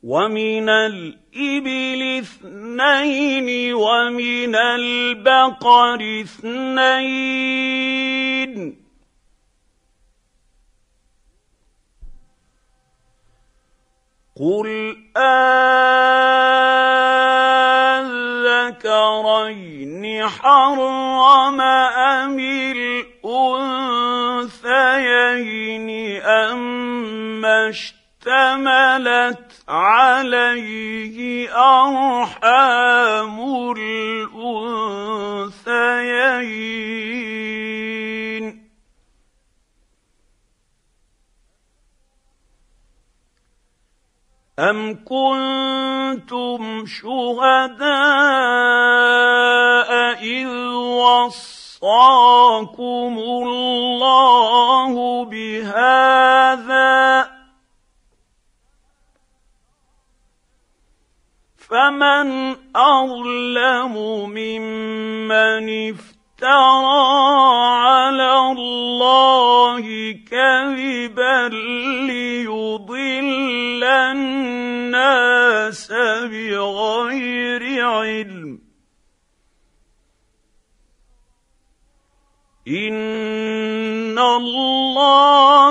ومن الإبل 2 ومن البقر 2 قل أذكرين حرم أم الأنثيين أما اشتملت عليه أرحام الأنثيين أم كنتم شهداء إذ وصاكم الله بهذا فمن أظلم ممن افترى على الله كذبا ليضل الناس بغير علم إن الله